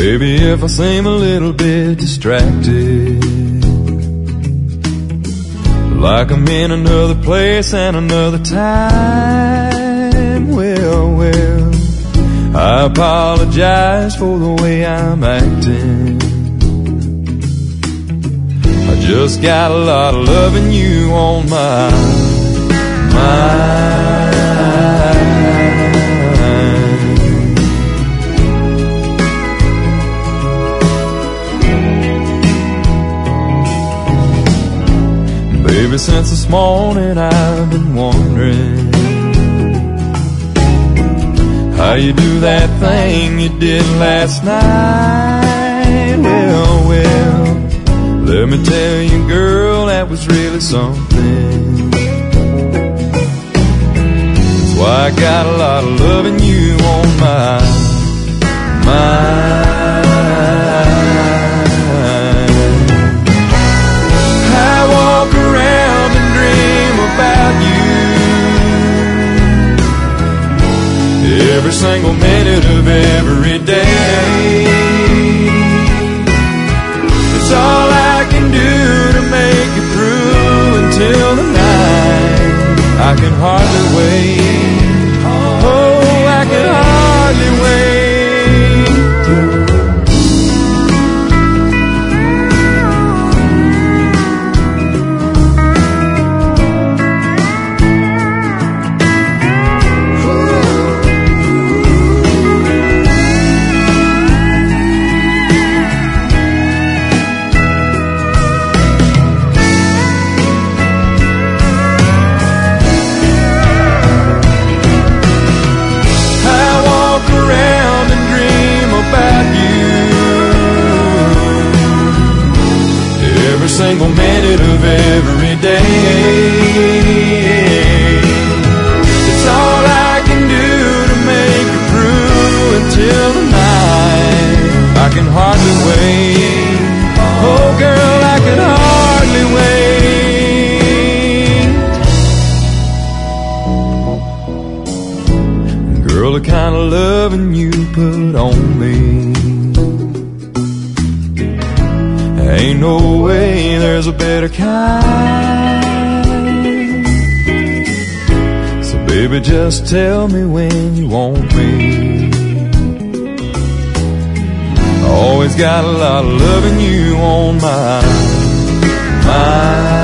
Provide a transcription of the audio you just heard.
Baby, if I seem a little bit distracted, like I'm in another place and another time, well, I apologize for the way I'm acting. I just got a lot of loving you on my mind. Baby, since this morning I've been wondering how you do that thing you did last night. Well, let me tell you, girl, that was really something. That's why I got a lot of loving you on my mind. I walk around and dream about you every single minute of every day. It's all I can do to make it through until the night. I can hardly wait. Oh, I can hardly wait. Single minute of every day. It's all I can do to make it through until the night. I can hardly wait. Oh girl, I can hardly wait. Girl, the kind of loving you put on me, ain't no way there's a better kind. So baby, just tell me when you want me. I always got a lot of loving you on my mind.